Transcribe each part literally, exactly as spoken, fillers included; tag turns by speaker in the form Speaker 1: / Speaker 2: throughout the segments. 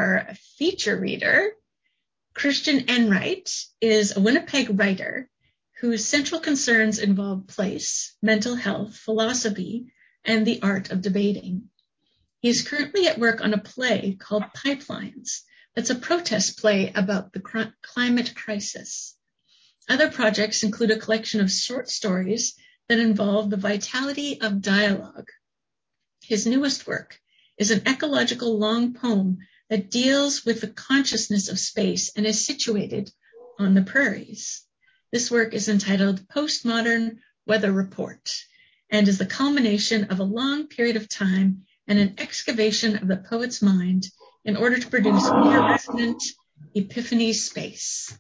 Speaker 1: our feature reader. Christian Enright is a Winnipeg writer whose central concerns involve place, mental health, philosophy, and the art of debating. He is currently at work on a play called Pipelines. That's a protest play about the cr- climate crisis. Other projects include a collection of short stories that involve the vitality of dialogue. His newest work is an ecological long poem that deals with the consciousness of space and is situated on the prairies. This work is entitled Postmodern Weather Report and is the culmination of a long period of time and an excavation of the poet's mind in order to produce more resonant epiphany space.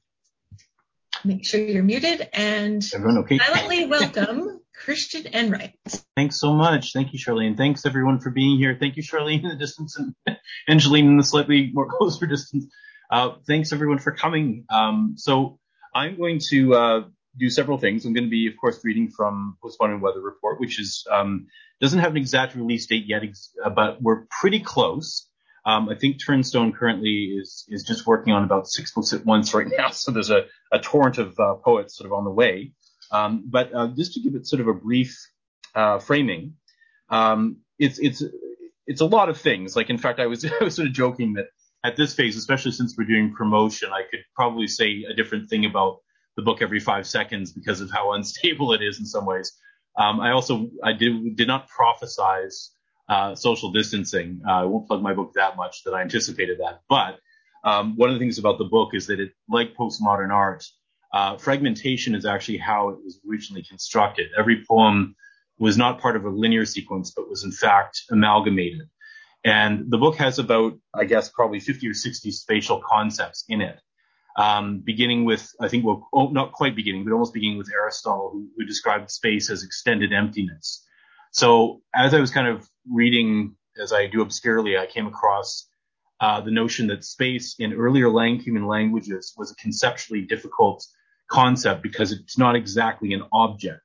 Speaker 1: Make sure you're muted and
Speaker 2: okay?
Speaker 1: silently welcome Christian Enright.
Speaker 2: Thanks so much. Thank you, Charlene. Thanks, everyone, for being here. Thank you, Charlene, in the distance, and Angeline in the slightly more closer distance. Uh, thanks, everyone, for coming. Um, so I'm going to uh, do several things. I'm going to be, of course, reading from Postmodern Weather Report, which is um, doesn't have an exact release date yet, but we're pretty close. Um, I think Turnstone currently is is just working on about six books at once right now, so there's a, a torrent of uh, poets sort of on the way. Um, but uh, just to give it sort of a brief uh, framing, um, it's it's it's a lot of things. Like, in fact, I was I was sort of joking that at this phase, especially since we're doing promotion, I could probably say a different thing about the book every five seconds because of how unstable it is in some ways. Um, I also I did did not prophesize uh, social distancing. Uh, I won't plug my book that much that I anticipated that. But um, one of the things about the book is that it, like postmodern art, uh, fragmentation is actually how it was originally constructed. Every poem was not part of a linear sequence, but was in fact amalgamated. And the book has about, I guess, probably fifty or sixty spatial concepts in it. Um, beginning with, I think, well, oh, not quite beginning, but almost beginning with Aristotle, who, who described space as extended emptiness. So as I was kind of reading, as I do obscurely, I came across uh, the notion that space in earlier lang- human languages was a conceptually difficult concept because it's not exactly an object.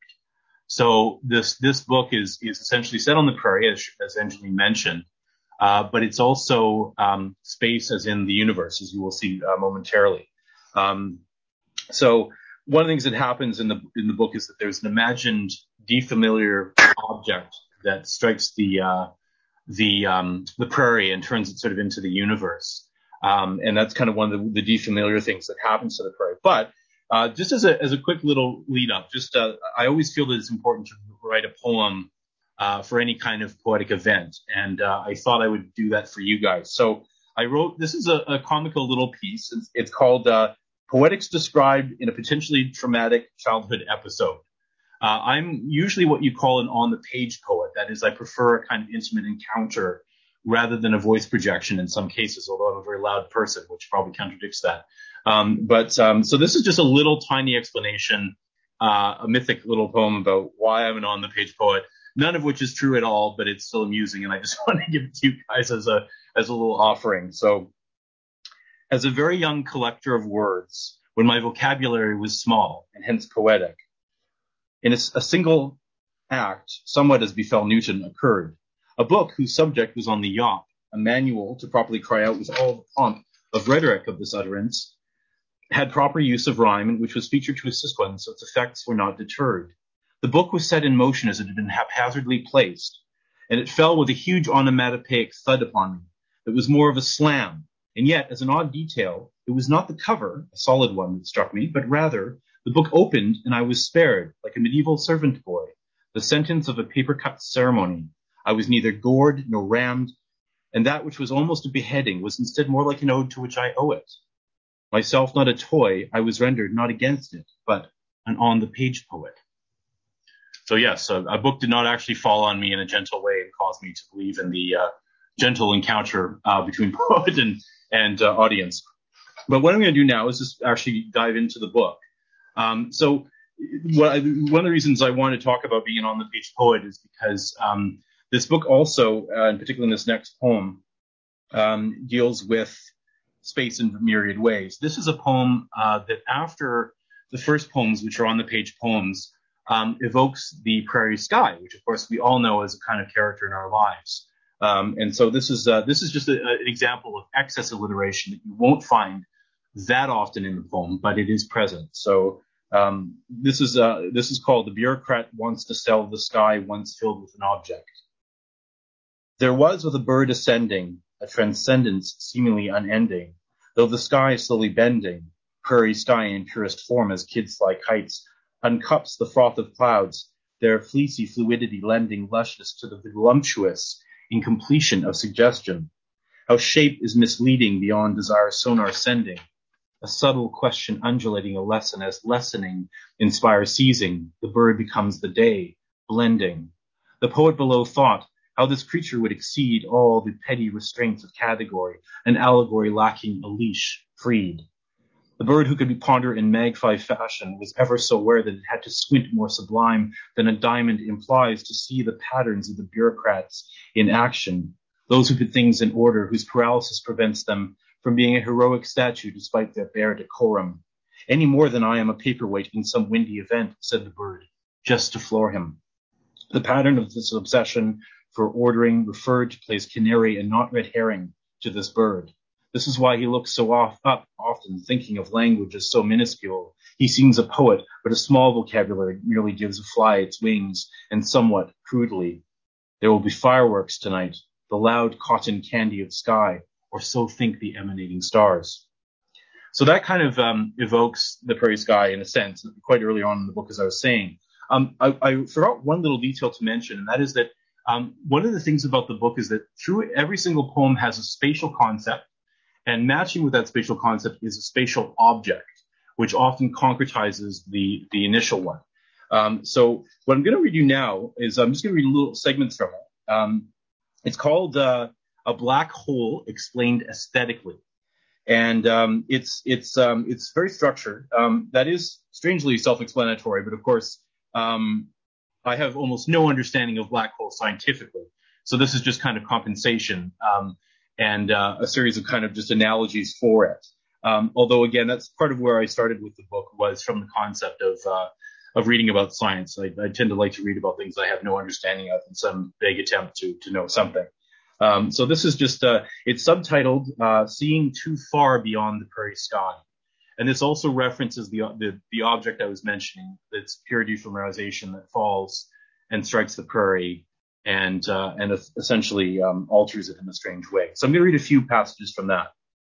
Speaker 2: So this this book is is essentially set on the prairie, as, as Angeline mentioned, uh, but it's also um, space as in the universe, as you will see uh, momentarily. Um, so one of the things that happens in the in the book is that there's an imagined defamiliar object that strikes the uh, the um, the prairie and turns it sort of into the universe, um, and that's kind of one of the, the defamiliar things that happens to the prairie. But uh, just as a as a quick little lead up, just uh, I always feel that it's important to write a poem uh, for any kind of poetic event, and uh, I thought I would do that for you guys. So I wrote this is a, a comical little piece. It's, it's called uh, Poetics Described in a Potentially Traumatic Childhood Episode. Uh, I'm usually what you call an on-the-page poet. That is, I prefer a kind of intimate encounter rather than a voice projection in some cases, although I'm a very loud person, which probably contradicts that. Um, but um, so this is just a little tiny explanation, uh, a mythic little poem about why I'm an on-the-page poet, none of which is true at all, but it's still amusing, and I just want to give it to you guys as a as a little offering. So, as a very young collector of words, when my vocabulary was small and hence poetic, in a, a single act, somewhat as befell Newton, occurred. A book whose subject was on the yawp, a manual to properly cry out with all the pomp of rhetoric of this utterance, had proper use of rhyme, which was featured to assist one, so its effects were not deterred. The book was set in motion as it had been haphazardly placed, and it fell with a huge onomatopoeic thud upon me. It was more of a slam, and yet, as an odd detail, it was not the cover, a solid one, that struck me, but rather the book opened and I was spared, like a medieval servant boy, the sentence of a paper-cut ceremony. I was neither gored nor rammed, and that which was almost a beheading was instead more like an ode to which I owe it. Myself not a toy, I was rendered not against it, but an on-the-page poet. So yes, a, a book did not actually fall on me in a gentle way and cause me to believe in the uh, gentle encounter uh, between poet and, and uh, audience. But what I'm going to do now is just actually dive into the book. Um, so what I, one of the reasons I want to talk about being an on-the-page poet is because um, this book also, uh, and particularly in this next poem, um, deals with space in myriad ways. This is a poem uh, that after the first poems, which are on-the-page poems, um, evokes the prairie sky, which of course we all know as a kind of character in our lives. Um, and so this is uh, this is just a, a, an example of excess alliteration that you won't find that often in the poem, but it is present. So um, this is uh, this is called "The Bureaucrat Wants to Sell the Sky Once Filled with an Object." There was with a bird ascending a transcendence seemingly unending, though the sky is slowly bending. Prairie sky in purest form as kids fly kites uncups the froth of clouds, their fleecy fluidity lending lushness to the voluptuous incompletion of suggestion. How shape is misleading beyond desire sonar sending, a subtle question undulating a lesson as lessening inspires seizing, the bird becomes the day, blending. The poet below thought how this creature would exceed all the petty restraints of category, an allegory lacking a leash, freed. The bird who could be pondered in magpie fashion was ever so aware that it had to squint more sublime than a diamond implies to see the patterns of the bureaucrats in action, those who put things in order, whose paralysis prevents them from being a heroic statue despite their bare decorum. Any more than I am a paperweight in some windy event, said the bird, just to floor him. The pattern of this obsession for ordering referred to place canary and not red herring to this bird. This is why he looks so off, up, often thinking of language as so minuscule. He seems a poet, but a small vocabulary merely gives a fly its wings, and somewhat crudely. There will be fireworks tonight, the loud cotton candy of sky, or so think the emanating stars. So that kind of um, evokes the prairie sky in a sense, quite early on in the book, as I was saying. Um, I, I forgot one little detail to mention, and that is that um, one of the things about the book is that through every single poem has a spatial concept, and matching with that spatial concept is a spatial object, which often concretizes the, the initial one. Um, so what I'm going to read you now is I'm just going to read little segments from it. Um, it's called uh, A Black Hole Explained Aesthetically. And um, it's it's um, it's very structured. Um, that is strangely self-explanatory, but of course, um, I have almost no understanding of black holes scientifically. So this is just kind of compensation. Um, and uh, a series of kind of just analogies for it. Um, although, again, that's part of where I started with the book, was from the concept of uh, of reading about science. I, I tend to like to read about things I have no understanding of in some vague attempt to to know something. Um, so this is just, uh, it's subtitled uh, Seeing Too Far Beyond the Prairie Sky. And this also references the, the, the object I was mentioning, that's pure defoliarization that falls and strikes the prairie and uh, and essentially um, alters it in a strange way. So I'm going to read a few passages from that.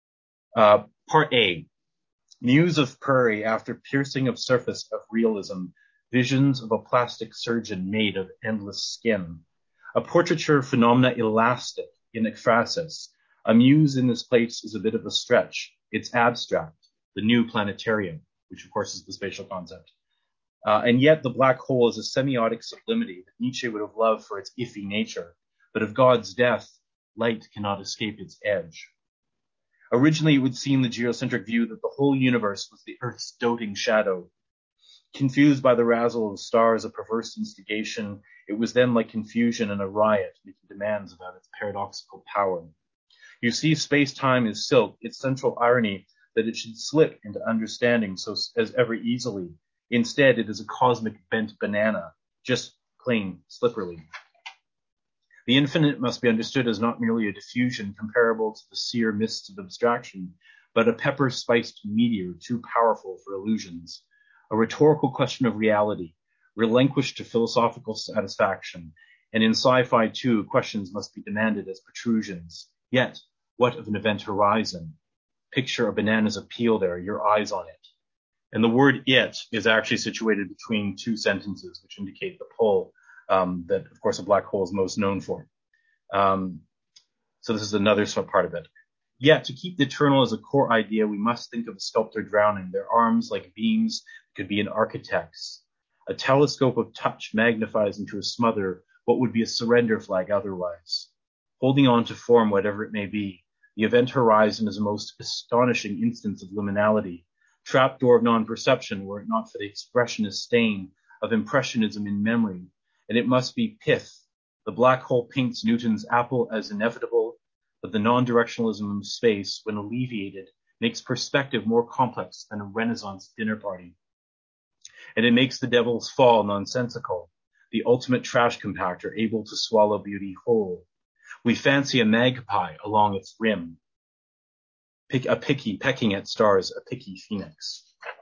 Speaker 2: Uh, part A, Muse of prairie after piercing of surface of realism, visions of a plastic surgeon made of endless skin. A portraiture phenomena elastic in ekphrasis. A muse in this place is a bit of a stretch. It's abstract, the new planetarium, which of course is the spatial concept. Uh, and yet the black hole is a semiotic sublimity that Nietzsche would have loved for its iffy nature. But of God's death, light cannot escape its edge. Originally, it would seem the geocentric view that the whole universe was the Earth's doting shadow. Confused by the razzle of stars, a perverse instigation, it was then like confusion and a riot, making demands about its paradoxical power. You see, space-time is silk, its central irony that it should slip into understanding so as ever easily. Instead, it is a cosmic bent banana, just plain slippery. The infinite must be understood as not merely a diffusion comparable to the sear mists of abstraction, but a pepper-spiced meteor too powerful for illusions. A rhetorical question of reality, relinquished to philosophical satisfaction. And in sci-fi, too, questions must be demanded as protrusions. Yet, what of an event horizon? Picture a banana's appeal there, your eyes on it. And the word it is actually situated between two sentences, which indicate the pull um, that, of course, a black hole is most known for. Um, so this is another sort of part of it. Yet, to keep the eternal as a core idea, we must think of a sculptor drowning. Their arms, like beams, could be an architect's. A telescope of touch magnifies into a smother what would be a surrender flag otherwise. Holding on to form, whatever it may be, the event horizon is a most astonishing instance of liminality, trapdoor of non-perception were it not for the expressionist stain of impressionism in memory, and it must be pith. The black hole paints Newton's apple as inevitable, but the non-directionalism of space, when alleviated, makes perspective more complex than a Renaissance dinner party. And it makes the devil's fall nonsensical, the ultimate trash compactor able to swallow beauty whole. We fancy a magpie along its rim, pick, a picky pecking at stars, a picky phoenix.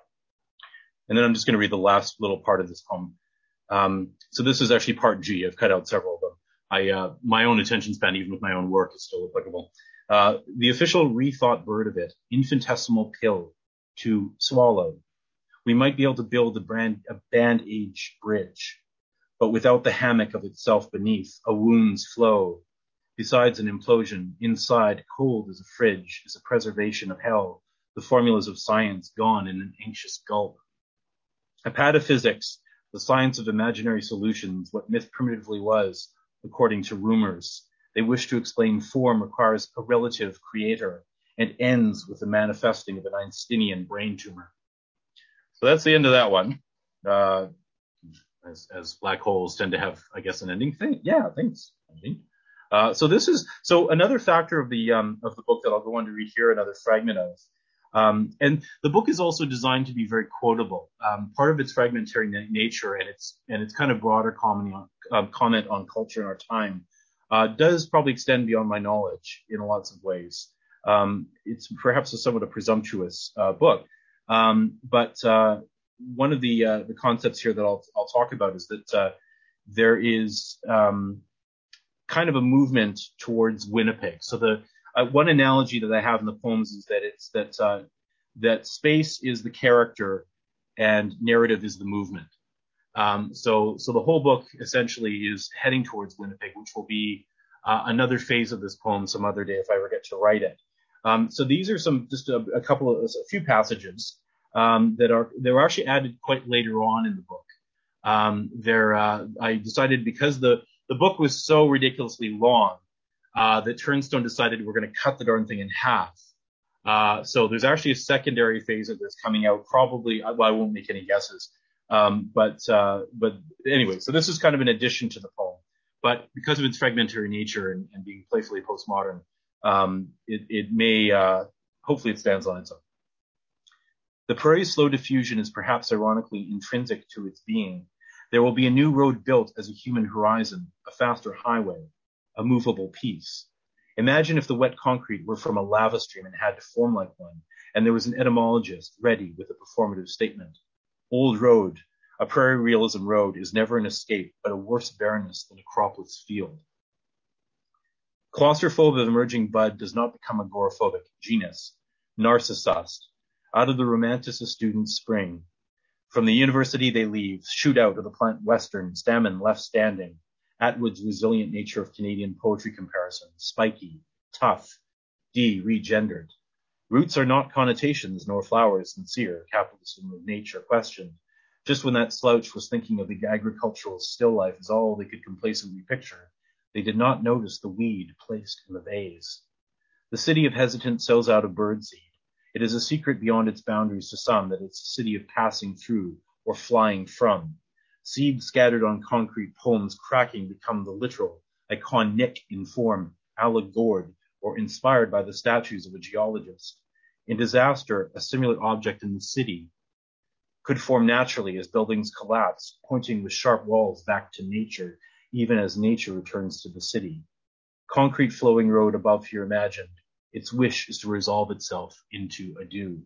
Speaker 2: And then I'm just going to read the last little part of this poem. Um, so this is actually part G. I've cut out several of them. I, uh, my own attention span, even with my own work, is still applicable. Uh, the official rethought bird of it, infinitesimal pill to swallow. We might be able to build a, brand, a band-age bridge, but without the hammock of itself beneath, a wound's flow. Besides an implosion, inside, cold as a fridge, is a preservation of hell, the formulas of science gone in an anxious gulp. A pataphysics, the science of imaginary solutions, what myth primitively was, according to rumors. They wish to explain form requires a relative creator and ends with the manifesting of an Einsteinian brain tumor. So that's the end of that one. Uh, as, as black holes tend to have, I guess, an ending thing. Yeah, thanks. Uh, so this is, so another factor of the, um, of the book that I'll go on to read here, another fragment of. Um, and the book is also designed to be very quotable. Um, part of its fragmentary na- nature and its, and its kind of broader comment on, uh, comment on culture in our time, uh, does probably extend beyond my knowledge in lots of ways. Um, it's perhaps a somewhat a presumptuous, uh, book. Um, but, uh, one of the, uh, the concepts here that I'll, I'll talk about is that, uh, there is, um, kind of a movement towards Winnipeg. So the uh, one analogy that I have in the poems is that it's that uh, that space is the character and narrative is the movement. Um, so so the whole book essentially is heading towards Winnipeg, which will be uh, another phase of this poem some other day if I ever get to write it. Um, so these are some just a, a couple of a few passages um, that are they were actually added quite later on in the book. Um, there uh, I decided because the The book was so ridiculously long uh, that Turnstone decided we're going to cut the darn thing in half. Uh, so there's actually a secondary phase of this coming out. Probably, well, I won't make any guesses. Um, but uh, but anyway, so this is kind of an addition to the poem. But because of its fragmentary nature and, and being playfully postmodern, um, it, it may uh, hopefully it stands on its own. The prairie's slow diffusion is perhaps ironically intrinsic to its being. There will be a new road built as a human horizon, a faster highway, a movable piece. Imagine if the wet concrete were from a lava stream and had to form like one, and there was an etymologist ready with a performative statement. Old road, a prairie realism road, is never an escape, but a worse barrenness than a cropless field. Claustrophobe of emerging bud does not become agoraphobic. Genus, narcissus. Out of the romanticist student's spring. From the university they leave, shoot out of the plant western, stamen left standing. Atwood's resilient nature of Canadian poetry comparison, spiky, tough, D, regendered. Roots are not connotations, nor flowers sincere, capitalism of nature questioned. Just when that slouch was thinking of the agricultural still life as all they could complacently picture, they did not notice the weed placed in the vase. The city of hesitant sells out of birdseed. It is a secret beyond its boundaries to some that it's a city of passing through or flying from. Seeds scattered on concrete poems cracking become the literal, iconic in form, allegored, or inspired by the statues of a geologist. In disaster, a similar object in the city could form naturally as buildings collapse, pointing with sharp walls back to nature, even as nature returns to the city. Concrete flowing road above here imagined. Its wish is to resolve itself into a dew.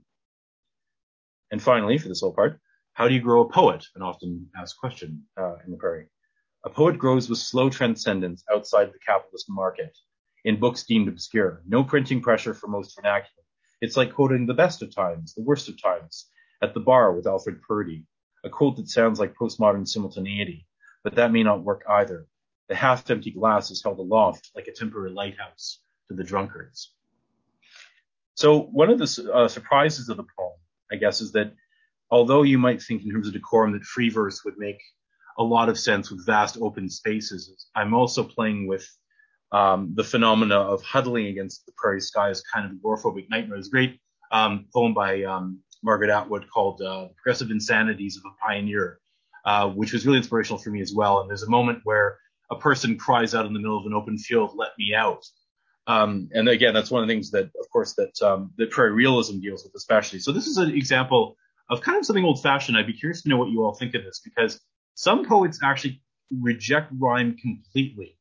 Speaker 2: And finally, for this whole part, how do you grow a poet? An often asked question uh, in the prairie. A poet grows with slow transcendence outside the capitalist market, in books deemed obscure. No printing pressure for most vernacular. It's like quoting the best of times, the worst of times, at the bar with Alfred Purdy, a quote that sounds like postmodern simultaneity, but that may not work either. The half-empty glass is held aloft like a temporary lighthouse to the drunkards. So one of the uh, surprises of the poem, I guess, is that although you might think in terms of decorum that free verse would make a lot of sense with vast open spaces, I'm also playing with um, the phenomena of huddling against the prairie sky as kind of agoraphobic nightmare. There's a great um, poem by um, Margaret Atwood called uh, The Progressive Insanities of a Pioneer, uh, which was really inspirational for me as well. And there's a moment where a person cries out in the middle of an open field, "Let me out." Um, and again, that's one of the things that, of course, that, um, that prairie realism deals with especially. So this is an example of kind of something old fashioned. I'd be curious to know what you all think of this, because some poets actually reject rhyme completely.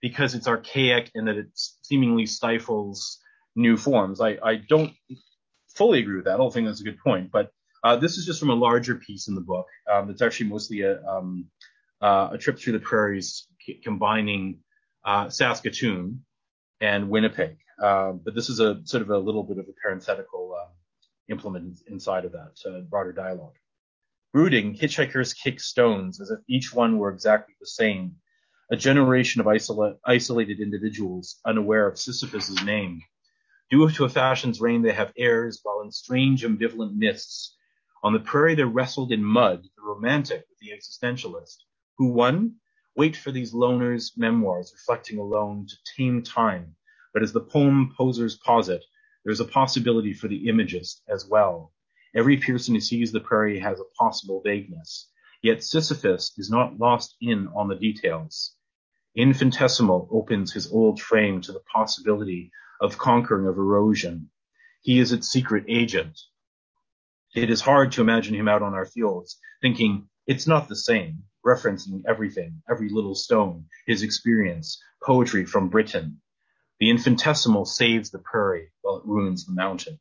Speaker 2: because it's archaic and that it seemingly stifles new forms. I, I don't fully agree with that. I don't think that's a good point, but uh, this is just from a larger piece in the book. Um, it's actually mostly a, um, uh, a trip through the prairies c- combining uh, Saskatoon and Winnipeg. Uh, but this is a sort of a little bit of a parenthetical uh, implement inside of that uh, broader dialogue. Brooding, hitchhikers kick stones as if each one were exactly the same. A generation of isola- isolated individuals unaware of Sisyphus's name. Due to a fashion's reign, they have heirs, while in strange ambivalent mists. On the prairie, they wrestled in mud, the romantic with the existentialist. Who won? Wait for these loners' memoirs, reflecting alone to tame time. But as the poem posers posit, there is a possibility for the imagist as well. Every person who sees the prairie has a possible vagueness. Yet Sisyphus is not lost in on the details. Infinitesimal opens his old frame to the possibility of conquering of erosion. He is its secret agent. It is hard to imagine him out on our fields, thinking, it's not the same, referencing everything, every little stone, his experience, poetry from Britain. The infinitesimal saves the prairie while it ruins the mountain.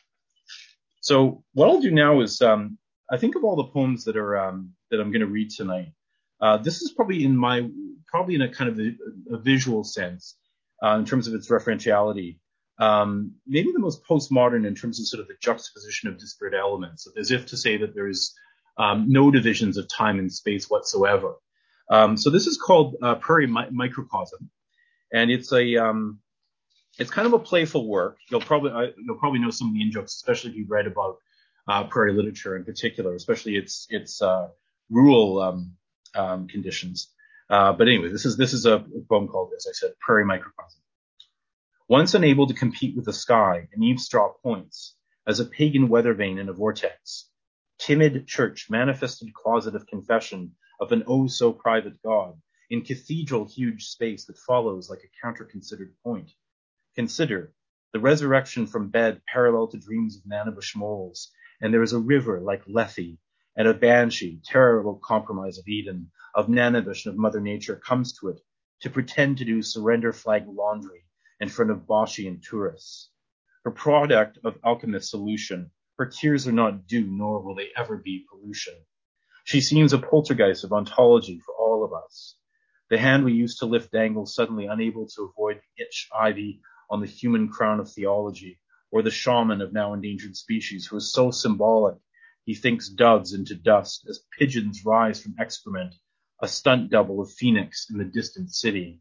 Speaker 2: So what I'll do now is, um, I think of all the poems that are um, that I'm going to read tonight. Uh, this is probably in my, probably in a kind of a, a visual sense, uh, in terms of its referentiality. Um, maybe the most postmodern in terms of sort of the juxtaposition of disparate elements, as if to say that there's um, no divisions of time and space whatsoever. Um, so this is called uh, Prairie Mi- Microcosm, and it's a um, it's kind of a playful work. You'll probably uh, you'll probably know some of the in-jokes, especially if you've read about uh, prairie literature in particular, especially its its uh, rural um, um, conditions. Uh, but anyway, this is this is a poem called, as I said, Prairie Microcosm. Once unable to compete with the sky and eavesdrop points, as a pagan weather vane in a vortex, timid church manifested closet of confession of an oh so private God, in cathedral huge space that follows like a counter-considered point. Consider the resurrection from bed parallel to dreams of Nanabush moles, and there is a river like Lethe, and a banshee, terrible compromise of Eden, of Nanabush and of Mother Nature comes to it to pretend to do surrender flag laundry in front of Boschian tourists. Her product of alchemist solution, her tears are not dew, nor will they ever be pollution. She seems a poltergeist of ontology for all of us. The hand we used to lift dangles suddenly unable to avoid the itch ivy on the human crown of theology, or the shaman of now endangered species who is so symbolic he thinks doves into dust as pigeons rise from excrement, a stunt double of Phoenix in the distant city.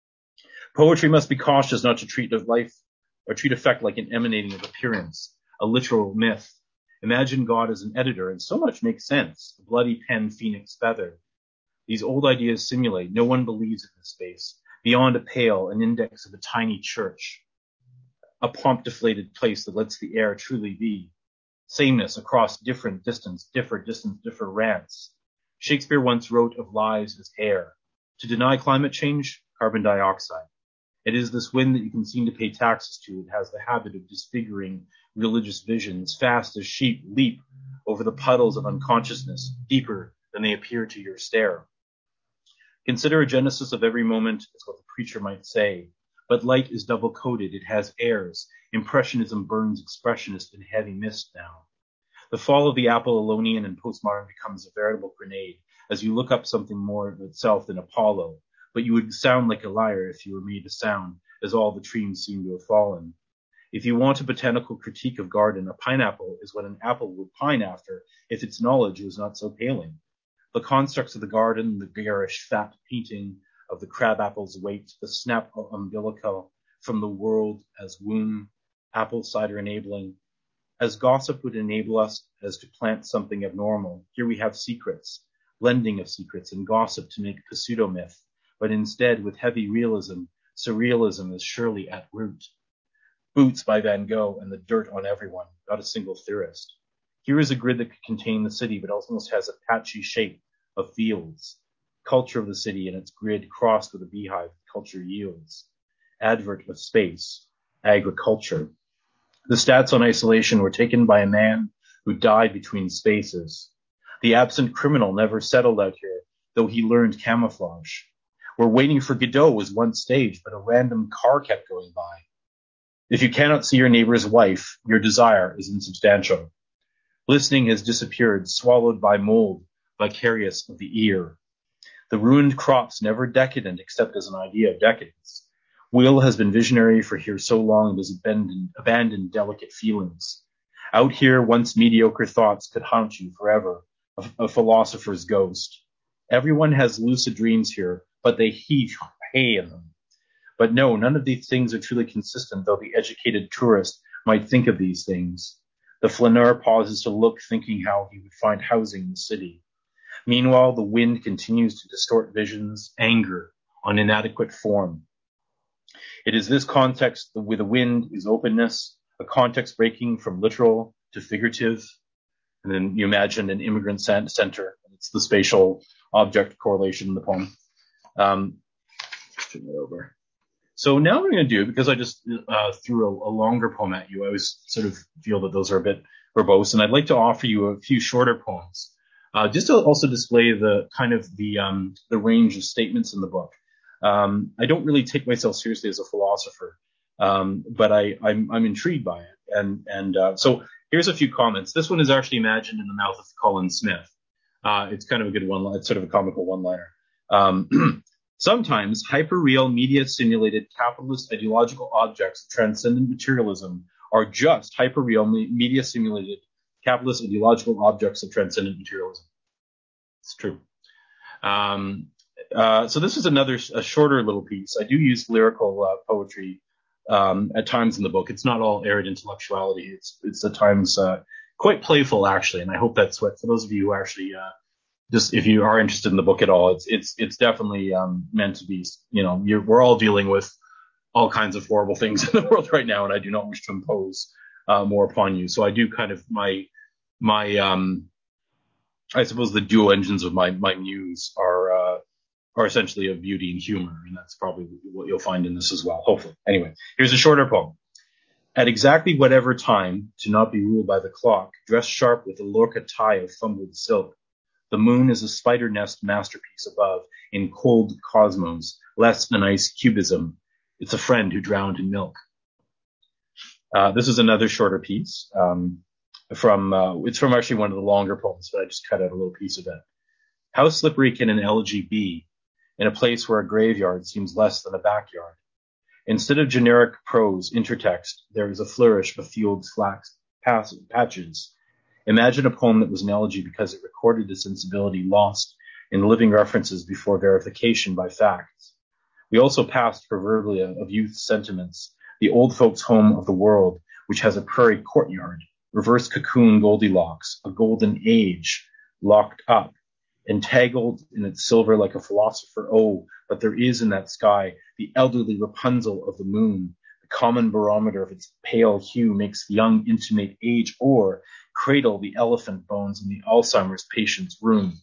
Speaker 2: Poetry must be cautious not to treat of life or treat effect like an emanating of appearance, a literal myth. Imagine God as an editor, and so much makes sense. A bloody pen, phoenix feather. These old ideas simulate. No one believes in this space. Beyond a pale, an index of a tiny church. A pomp-deflated place that lets the air truly be. Sameness across different distance, differ distance, differ rants. Shakespeare once wrote of lives as air. To deny climate change, carbon dioxide. It is this wind that you can seem to pay taxes to. It has the habit of disfiguring religious visions, fast as sheep leap over the puddles of unconsciousness, deeper than they appear to your stare. Consider a genesis of every moment, is what the preacher might say. But light is double-coated. It has airs. Impressionism burns expressionist in heavy mist now. The fall of the Apollonian and postmodern becomes a veritable grenade as you look up something more of itself than Apollo. But you would sound like a liar if you were made to sound, as all the trees seem to have fallen. If you want a botanical critique of garden, a pineapple is what an apple would pine after if its knowledge was not so paling. The constructs of the garden, the garish fat painting of the crabapple's weight, the snap umbilical from the world as womb, apple cider enabling, as gossip would enable us as to plant something abnormal. Here we have secrets, blending of secrets and gossip to make a pseudo-myth. But instead, with heavy realism, surrealism is surely at root. Boots by Van Gogh and the dirt on everyone, not a single theorist. Here is a grid that could contain the city, but almost has a patchy shape of fields. Culture of the city and its grid crossed with a beehive, culture yields. Advert of space, agriculture. The stats on isolation were taken by a man who died between spaces. The absent criminal never settled out here, though he learned camouflage. where waiting for Godot was one stage, but a random car kept going by. If you cannot see your neighbor's wife, your desire is insubstantial. Listening has disappeared, swallowed by mold, vicarious of the ear. The ruined crops never decadent except as an idea of decadence. Will has been visionary for here so long it has abandoned, abandoned delicate feelings. Out here, once mediocre thoughts could haunt you forever, a, a philosopher's ghost. Everyone has lucid dreams here, but they heave hay in them. But no, none of these things are truly consistent, though the educated tourist might think of these things. The flaneur pauses to look, thinking how he would find housing in the city. Meanwhile, the wind continues to distort visions, anger on inadequate form. It is this context with the wind is openness, a context breaking from literal to figurative. And then you imagine an immigrant center. It's the spatial object correlation in the poem. Um, turn it over. So now what I'm going to do, because I just uh, threw a, a longer poem at you, I always sort of feel that those are a bit verbose, and I'd like to offer you a few shorter poems, uh, just to also display the kind of the um, the range of statements in the book. Um, I don't really take myself seriously as a philosopher, um, but I, I'm, I'm intrigued by it. And and uh, so here's a few comments. This one is actually imagined in the mouth of Colin Smith. Uh, it's kind of a good one. It's sort of a comical one-liner. Um, Sometimes hyperreal media-simulated capitalist ideological objects of transcendent materialism are just hyperreal media-simulated capitalist ideological objects of transcendent materialism. It's true. Um, uh, so this is another, a shorter little piece. I do use lyrical uh, poetry um, at times in the book. It's not all arid intellectuality. It's it's at times uh, quite playful, actually, and I hope that's what, for those of you who actually uh, just if you are interested in the book at all, it's it's it's definitely um, meant to be. You know, you're, we're all dealing with all kinds of horrible things in the world right now, and I do not wish to impose uh, more upon you. So I do kind of my my um, I suppose the dual engines of my my muse are uh, are essentially of beauty and humor, and that's probably what you'll find in this as well. Hopefully, anyway, here's a shorter poem. At exactly whatever time, to not be ruled by the clock, dressed sharp with a Lorca tie of fumbled silk. The moon is a spider nest masterpiece above in cold cosmos, less an ice cubism. It's a friend who drowned in milk. Uh, this is another shorter piece um, from, uh, it's from actually one of the longer poems, but I just cut out a little piece of it. How slippery can an elegy be in a place where a graveyard seems less than a backyard? Instead of generic prose intertext, there is a flourish of fields, flax, pass, patches. Imagine a poem that was an elegy because it recorded a sensibility lost in living references before verification by facts. We also passed proverbially of youth's sentiments, the old folks' home of the world, which has a prairie courtyard, reverse cocoon Goldilocks, a golden age, locked up, entangled in its silver like a philosopher. Oh, but there is in that sky the elderly Rapunzel of the moon. The common barometer of its pale hue makes the young intimate age, or cradle the elephant bones in the Alzheimer's patient's room.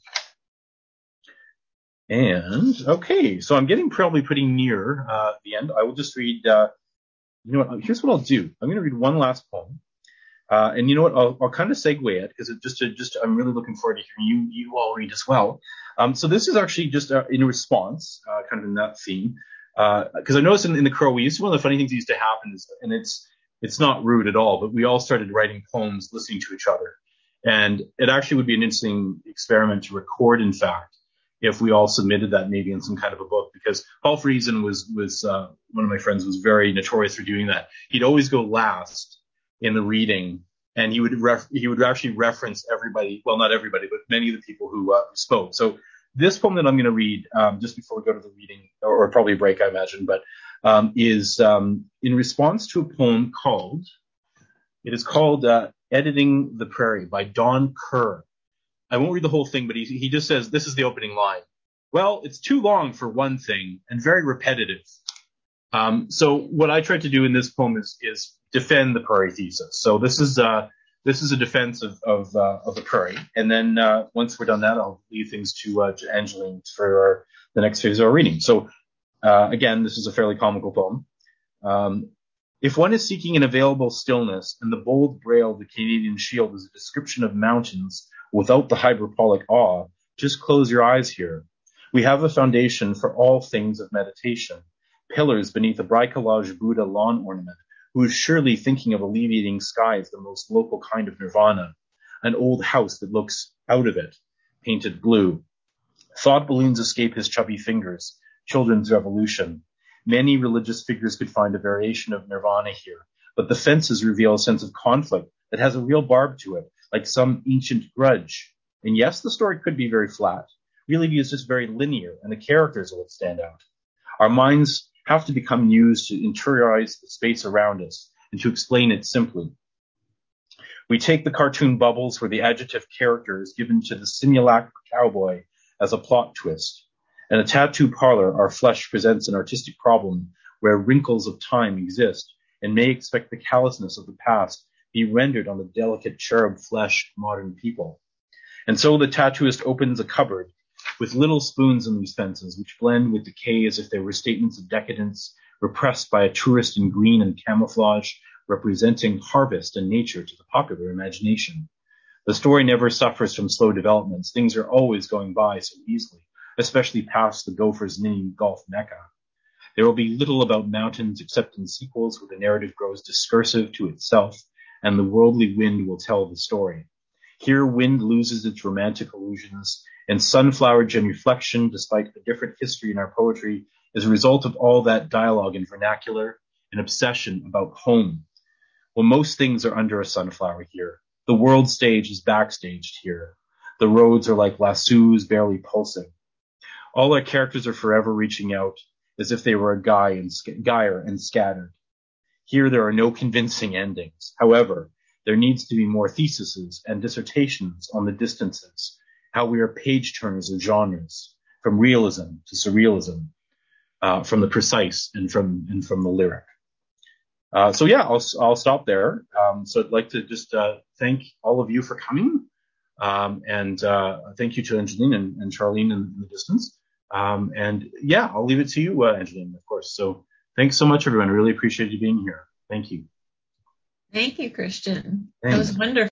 Speaker 2: And, okay, so I'm getting probably pretty near uh, the end. I will just read, uh, you know what, here's what I'll do. I'm going to read one last poem. Uh, and you know what, I'll, I'll kind of segue it, because it just, to, just, I'm really looking forward to hearing you, you all read as well. Um, so this is actually just uh, in response, uh, kind of in that theme. Because uh, I noticed in, in the Crow, we used to, one of the funny things that used to happen is, and it's, it's not rude at all, but we all started writing poems listening to each other. And it actually would be an interesting experiment to record, in fact, if we all submitted that maybe in some kind of a book, because Paul Friesen was, was, uh, one of my friends was very notorious for doing that. He'd always go last in the reading, and he would ref- he would actually reference everybody, well, not everybody, but many of the people who uh, spoke. So this poem that I'm going to read, um, just before we go to the reading, or, or probably a break, I imagine, but um, is um, in response to a poem called, it is called uh, Editing the Prairie by Don Kerr. I won't read the whole thing, but he, he just says, this is the opening line. Well, it's too long for one thing and very repetitive. Um, so what I tried to do in this poem is, is defend the prairie thesis. So this is, uh, this is a defense of, of, uh, of the prairie. And then, uh, once we're done that, I'll leave things to, uh, to Angeline for our, the next phase of our reading. So, uh, again, this is a fairly comical poem. Um, if one is seeking an available stillness, and the bold braille of the Canadian Shield is a description of mountains without the hyperbolic awe, just close your eyes here. We have a foundation for all things of meditation, pillars beneath a bricolage Buddha lawn ornament, who is surely thinking of alleviating sky as the most local kind of nirvana, an old house that looks out of it, painted blue. Thought balloons escape his chubby fingers, children's revolution. Many religious figures could find a variation of nirvana here, but the fences reveal a sense of conflict that has a real barb to it, like some ancient grudge. And yes, the story could be very flat. Really is just very linear, and the characters are what stand out. Our minds have to become used to interiorize the space around us and to explain it simply. We take the cartoon bubbles where the adjective character is given to the simulacra cowboy as a plot twist. In a tattoo parlor, our flesh presents an artistic problem where wrinkles of time exist and may expect the callousness of the past be rendered on the delicate cherub flesh of modern people. And so the tattooist opens a cupboard with little spoons in these fences, which blend with decay as if they were statements of decadence repressed by a tourist in green and camouflage, representing harvest and nature to the popular imagination. The story never suffers from slow developments. Things are always going by so easily, especially past the Gophers mini golf mecca. There will be little about mountains except in sequels where the narrative grows discursive to itself and the worldly wind will tell the story. Here, wind loses its romantic illusions, and sunflower genuflection, despite a different history in our poetry, is a result of all that dialogue in vernacular and obsession about home. Well, most things are under a sunflower here. The world stage is backstaged here. The roads are like lassos barely pulsing. All our characters are forever reaching out as if they were a guy and gyre and scattered. Here there are no convincing endings. However, there needs to be more theses and dissertations on the distances, how we are page turners of genres, from realism to surrealism, uh, from the precise and from and from the lyric. Uh, so yeah, I'll I'll stop there. Um, so I'd like to just uh, thank all of you for coming, um, and uh, thank you to Angeline and, and Charlene in, in the distance. Um, and yeah, I'll leave it to you, uh, Angeline, of course. So thanks so much, everyone. I really appreciate you being here. Thank you.
Speaker 1: Thank you, Christian.
Speaker 2: Thanks.
Speaker 1: That was wonderful.